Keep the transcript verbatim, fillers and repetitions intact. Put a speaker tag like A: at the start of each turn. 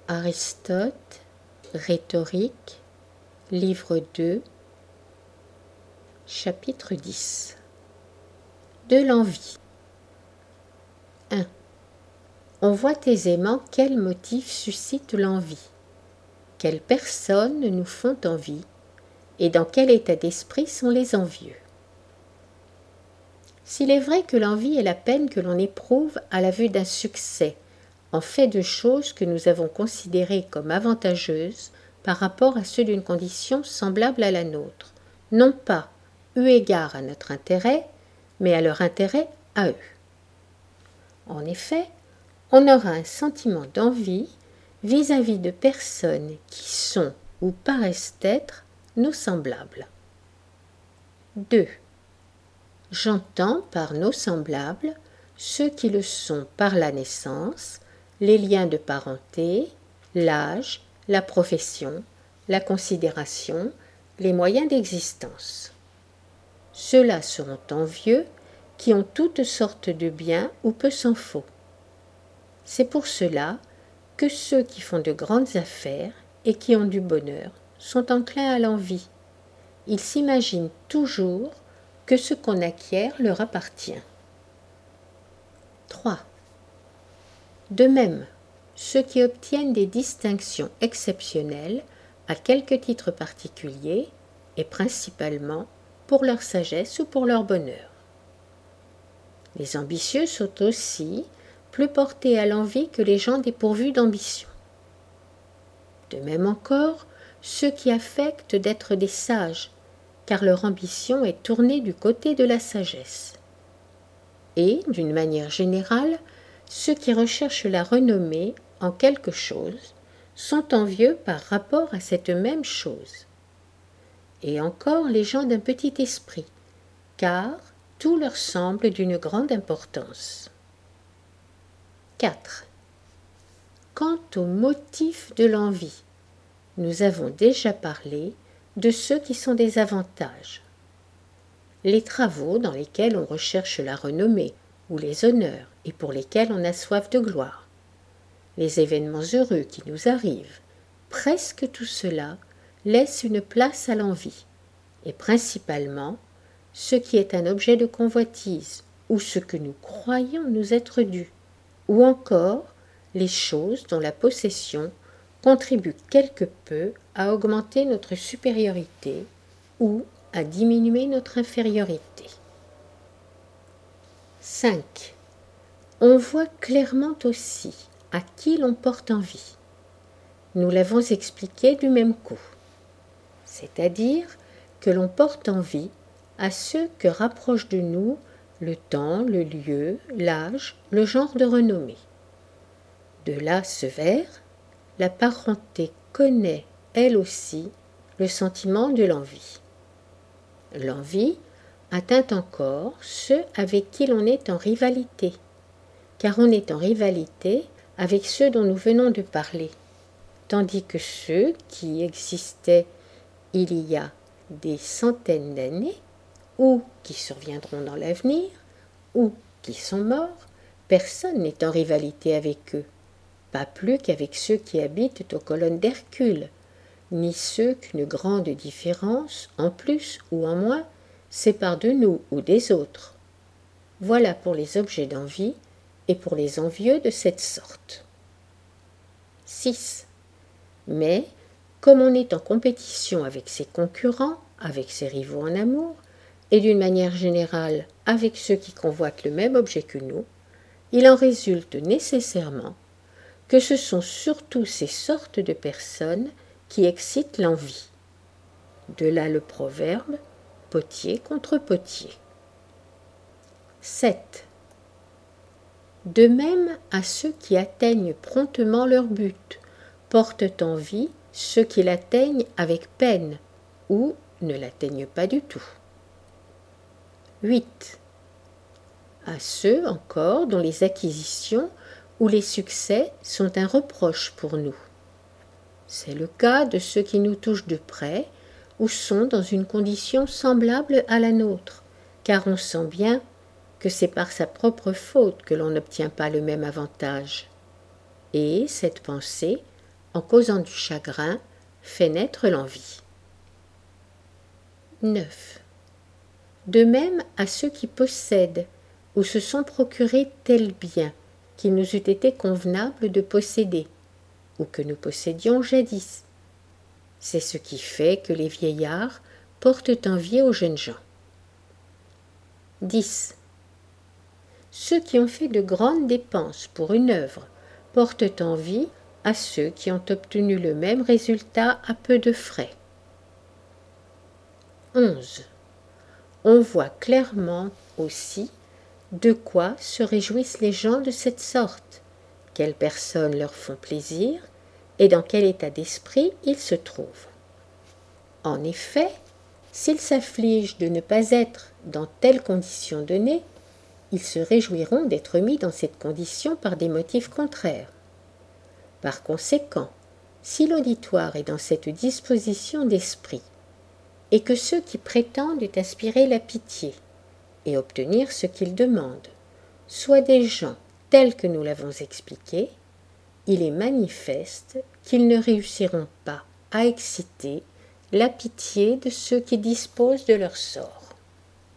A: Aristote, Rhétorique, livre deux, chapitre dix. De l'envie. un. On voit aisément quels motifs suscitent l'envie, quelles personnes nous font envie, et dans quel état d'esprit sont les envieux. S'il est vrai que l'envie est la peine que l'on éprouve à la vue d'un succès, en fait de choses que nous avons considérées comme avantageuses par rapport à ceux d'une condition semblable à la nôtre, non pas eu égard à notre intérêt, mais à leur intérêt à eux. En effet, on aura un sentiment d'envie vis-à-vis de personnes qui sont ou paraissent être nos semblables. deux. J'entends par nos semblables ceux qui le sont par la naissance, les liens de parenté, l'âge, la profession, la considération, les moyens d'existence. Ceux-là seront envieux qui ont toutes sortes de biens ou peu s'en faut. C'est pour cela que ceux qui font de grandes affaires et qui ont du bonheur sont enclins à l'envie. Ils s'imaginent toujours que ce qu'on acquiert leur appartient. trois. De même, ceux qui obtiennent des distinctions exceptionnelles à quelque titre particulier et principalement pour leur sagesse ou pour leur bonheur. Les ambitieux sont aussi plus portés à l'envie que les gens dépourvus d'ambition. De même encore, ceux qui affectent d'être des sages, car leur ambition est tournée du côté de la sagesse. Et, d'une manière générale, ceux qui recherchent la renommée en quelque chose sont envieux par rapport à cette même chose. Et encore les gens d'un petit esprit, car tout leur semble d'une grande importance. quatre. Quant au motif de l'envie, nous avons déjà parlé de ceux qui sont des avantages. Les travaux dans lesquels on recherche la renommée ou les honneurs et pour lesquels on a soif de gloire, les événements heureux qui nous arrivent, presque tout cela laisse une place à l'envie, et principalement ce qui est un objet de convoitise ou ce que nous croyons nous être dû, ou encore les choses dont la possession contribue quelque peu à augmenter notre supériorité ou à diminuer notre infériorité. cinq. On voit clairement aussi à qui l'on porte envie. Nous l'avons expliqué du même coup, c'est-à-dire que l'on porte envie à ceux que rapproche de nous le temps, le lieu, l'âge, le genre de renommée. De là ce vers, la parenté connaît, elle aussi, le sentiment de l'envie. L'envie atteint encore ceux avec qui l'on est en rivalité, car on est en rivalité avec ceux dont nous venons de parler, tandis que ceux qui existaient il y a des centaines d'années, ou qui surviendront dans l'avenir, ou qui sont morts, personne n'est en rivalité avec eux, pas plus qu'avec ceux qui habitent aux colonnes d'Hercule, ni ceux qu'une grande différence, en plus ou en moins, sépare de nous ou des autres. Voilà pour les objets d'envie et pour les envieux de cette sorte. six. Mais, comme on est en compétition avec ses concurrents, avec ses rivaux en amour, et d'une manière générale avec ceux qui convoitent le même objet que nous, il en résulte nécessairement que ce sont surtout ces sortes de personnes qui excitent l'envie. De là le proverbe « potier contre potier ». sept. De même à ceux qui atteignent promptement leur but, portent envie ceux qui l'atteignent avec peine ou ne l'atteignent pas du tout. huit. À ceux encore dont les acquisitions ou les succès sont un reproche pour nous. C'est le cas de ceux qui nous touchent de près ou sont dans une condition semblable à la nôtre, car on sent bien que c'est par sa propre faute que l'on n'obtient pas le même avantage. Et cette pensée en causant du chagrin, fait naître l'envie. neuf. De même à ceux qui possèdent ou se sont procurés tel bien qu'il nous eût été convenable de posséder, ou que nous possédions jadis. C'est ce qui fait que les vieillards portent envie aux jeunes gens. dix. Ceux qui ont fait de grandes dépenses pour une œuvre portent envie à ceux qui ont obtenu le même résultat à peu de frais. onze. On voit clairement aussi de quoi se réjouissent les gens de cette sorte, quelles personnes leur font plaisir et dans quel état d'esprit ils se trouvent. En effet, s'ils s'affligent de ne pas être dans telle condition donnée, ils se réjouiront d'être mis dans cette condition par des motifs contraires. Par conséquent, si l'auditoire est dans cette disposition d'esprit, et que ceux qui prétendent aspirer la pitié et obtenir ce qu'ils demandent soient des gens tels que nous l'avons expliqué, il est manifeste qu'ils ne réussiront pas à exciter la pitié de ceux qui disposent de leur sort.